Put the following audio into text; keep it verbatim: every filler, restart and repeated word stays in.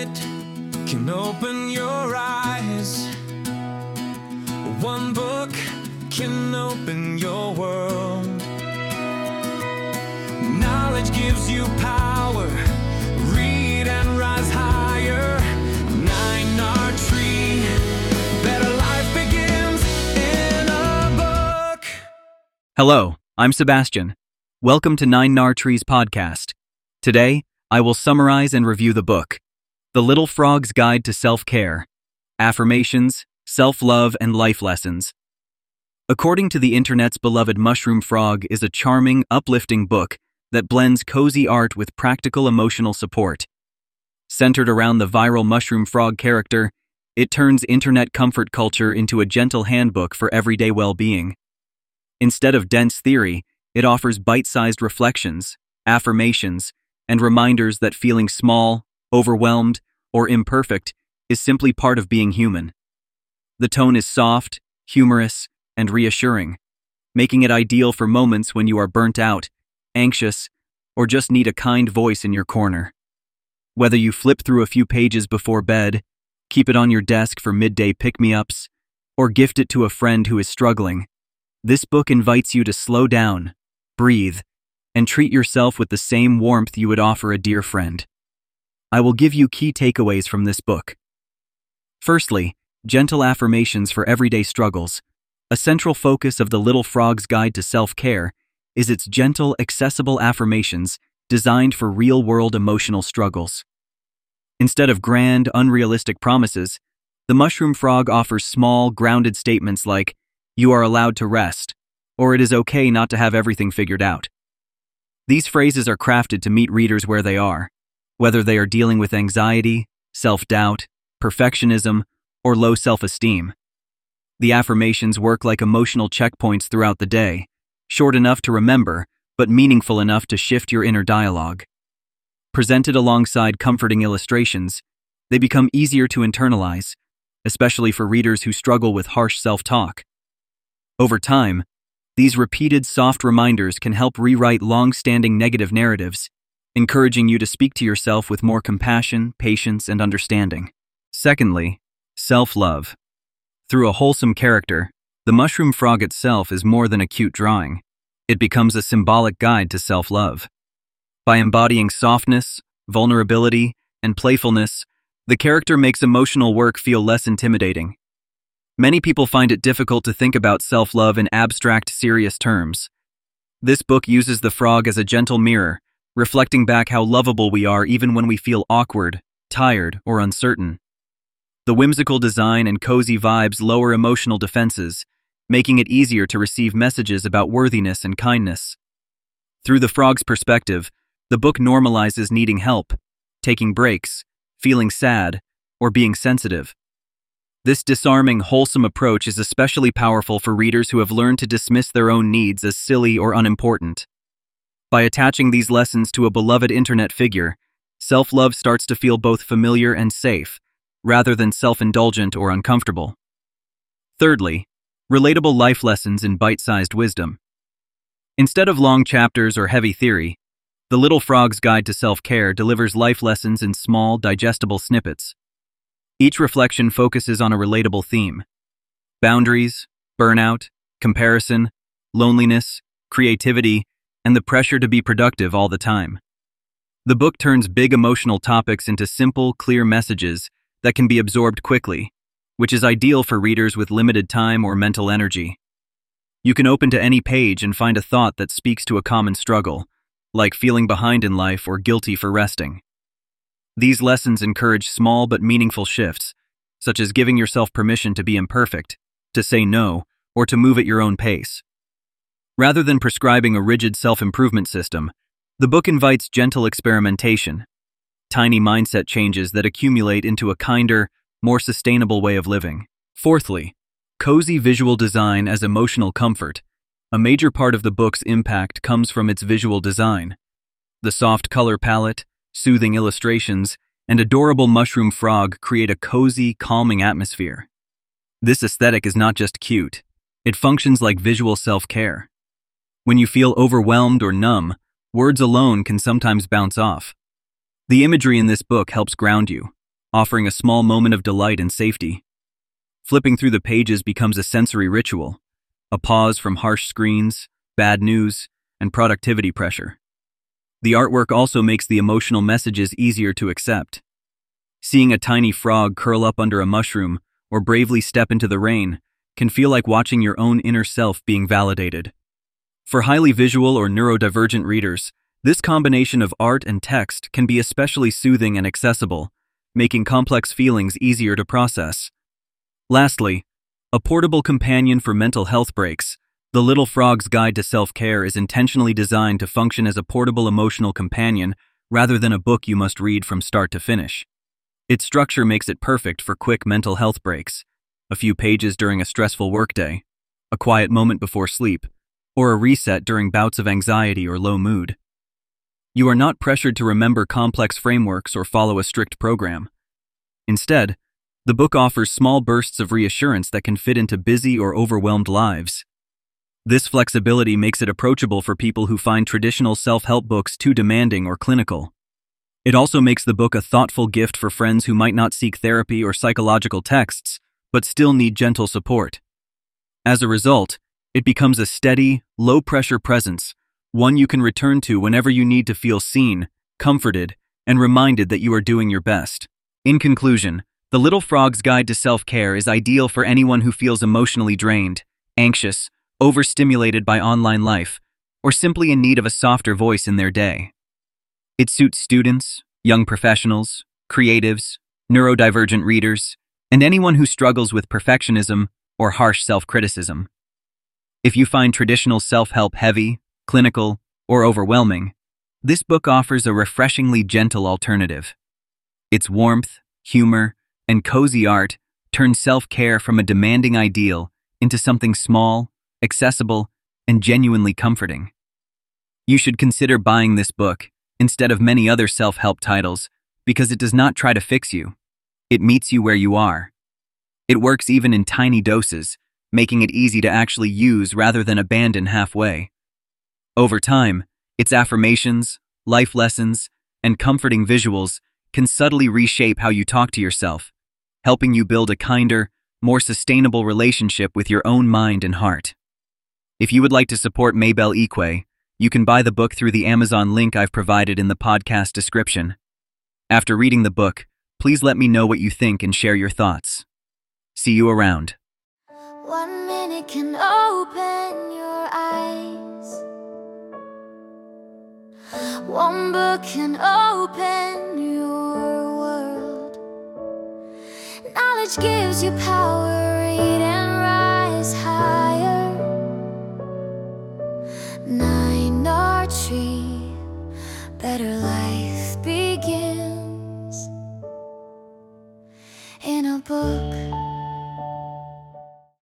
minute can open your eyes. One book can open your world. Knowledge gives you power. Read and rise higher. Nine R Tree. Better life begins in a book. Hello, I'm Sebastian. Welcome to Nine R Tree's podcast. Today, I will summarize and review the book, The Little Frog's Guide to Self-Care, Affirmations, Self-Love, and Life Lessons. According to the internet's beloved Mushroom Frog is a charming, uplifting book that blends cozy art with practical emotional support. Centered around the viral Mushroom Frog character, it turns internet comfort culture into a gentle handbook for everyday well-being. Instead of dense theory, it offers bite-sized reflections, affirmations, and reminders that feeling small, overwhelmed, or imperfect is simply part of being human. The tone is soft, humorous, and reassuring, making it ideal for moments when you are burnt out, anxious, or just need a kind voice in your corner. Whether you flip through a few pages before bed, keep it on your desk for midday pick-me-ups, or gift it to a friend who is struggling, this book invites you to slow down, breathe, and treat yourself with the same warmth you would offer a dear friend. I will give you key takeaways from this book. Firstly, gentle affirmations for everyday struggles. A central focus of The Little Frog's Guide to Self-Care is its gentle, accessible affirmations designed for real-world emotional struggles. Instead of grand, unrealistic promises, the Mushroom Frog offers small, grounded statements like, "You are allowed to rest," or "It is okay not to have everything figured out." These phrases are crafted to meet readers where they are, whether they are dealing with anxiety, self-doubt, perfectionism, or low self-esteem. The affirmations work like emotional checkpoints throughout the day, short enough to remember, but meaningful enough to shift your inner dialogue. Presented alongside comforting illustrations, they become easier to internalize, especially for readers who struggle with harsh self-talk. Over time, these repeated soft reminders can help rewrite long-standing negative narratives, encouraging you to speak to yourself with more compassion, patience, and understanding. Secondly, self-love. Through a wholesome character, the Mushroom Frog itself is more than a cute drawing. It becomes a symbolic guide to self-love. By embodying softness, vulnerability, and playfulness, the character makes emotional work feel less intimidating. Many people find it difficult to think about self-love in abstract, serious terms. This book uses the frog as a gentle mirror, reflecting back how lovable we are even when we feel awkward, tired, or uncertain. The whimsical design and cozy vibes lower emotional defenses, making it easier to receive messages about worthiness and kindness. Through the frog's perspective, the book normalizes needing help, taking breaks, feeling sad, or being sensitive. This disarming, wholesome approach is especially powerful for readers who have learned to dismiss their own needs as silly or unimportant. By attaching these lessons to a beloved internet figure, self-love starts to feel both familiar and safe, rather than self-indulgent or uncomfortable. Thirdly, relatable life lessons in bite-sized wisdom. Instead of long chapters or heavy theory, The Little Frog's Guide to Self-Care delivers life lessons in small, digestible snippets. Each reflection focuses on a relatable theme: boundaries, burnout, comparison, loneliness, creativity, and the pressure to be productive all the time. The book turns big emotional topics into simple, clear messages that can be absorbed quickly, which is ideal for readers with limited time or mental energy. You can open to any page and find a thought that speaks to a common struggle, like feeling behind in life or guilty for resting. These lessons encourage small but meaningful shifts, such as giving yourself permission to be imperfect, to say no, or to move at your own pace. Rather than prescribing a rigid self-improvement system, the book invites gentle experimentation, tiny mindset changes that accumulate into a kinder, more sustainable way of living. Fourthly, cozy visual design as emotional comfort. A major part of the book's impact comes from its visual design. The soft color palette, soothing illustrations, and adorable mushroom frog create a cozy, calming atmosphere. This aesthetic is not just cute, it functions like visual self-care. When you feel overwhelmed or numb, words alone can sometimes bounce off. The imagery in this book helps ground you, offering a small moment of delight and safety. Flipping through the pages becomes a sensory ritual, a pause from harsh screens, bad news, and productivity pressure. The artwork also makes the emotional messages easier to accept. Seeing a tiny frog curl up under a mushroom or bravely step into the rain can feel like watching your own inner self being validated. For highly visual or neurodivergent readers, this combination of art and text can be especially soothing and accessible, making complex feelings easier to process. Lastly, a portable companion for mental health breaks, The Little Frog's Guide to Self-Care is intentionally designed to function as a portable emotional companion rather than a book you must read from start to finish. Its structure makes it perfect for quick mental health breaks, a few pages during a stressful workday, a quiet moment before sleep, or a reset during bouts of anxiety or low mood. You are not pressured to remember complex frameworks or follow a strict program. Instead, the book offers small bursts of reassurance that can fit into busy or overwhelmed lives. This flexibility makes it approachable for people who find traditional self-help books too demanding or clinical. It also makes the book a thoughtful gift for friends who might not seek therapy or psychological texts, but still need gentle support. As a result, it becomes a steady, low-pressure presence, one you can return to whenever you need to feel seen, comforted, and reminded that you are doing your best. In conclusion, The Little Frog's Guide to Self-Care is ideal for anyone who feels emotionally drained, anxious, overstimulated by online life, or simply in need of a softer voice in their day. It suits students, young professionals, creatives, neurodivergent readers, and anyone who struggles with perfectionism or harsh self-criticism. If you find traditional self-help heavy, clinical, or overwhelming, this book offers a refreshingly gentle alternative. Its warmth, humor, and cozy art turn self-care from a demanding ideal into something small, accessible, and genuinely comforting. You should consider buying this book instead of many other self-help titles because it does not try to fix you. It meets you where you are. It works even in tiny doses, making it easy to actually use rather than abandon halfway. Over time, its affirmations, life lessons, and comforting visuals can subtly reshape how you talk to yourself, helping you build a kinder, more sustainable relationship with your own mind and heart. If you would like to support Maybelle Ikwe, you can buy the book through the Amazon link I've provided in the podcast description. After reading the book, please let me know what you think and share your thoughts. See you around. One minute can open your eyes. One book can open your world. Knowledge gives you power, read and rise higher. Nine Nine R Tree, better life.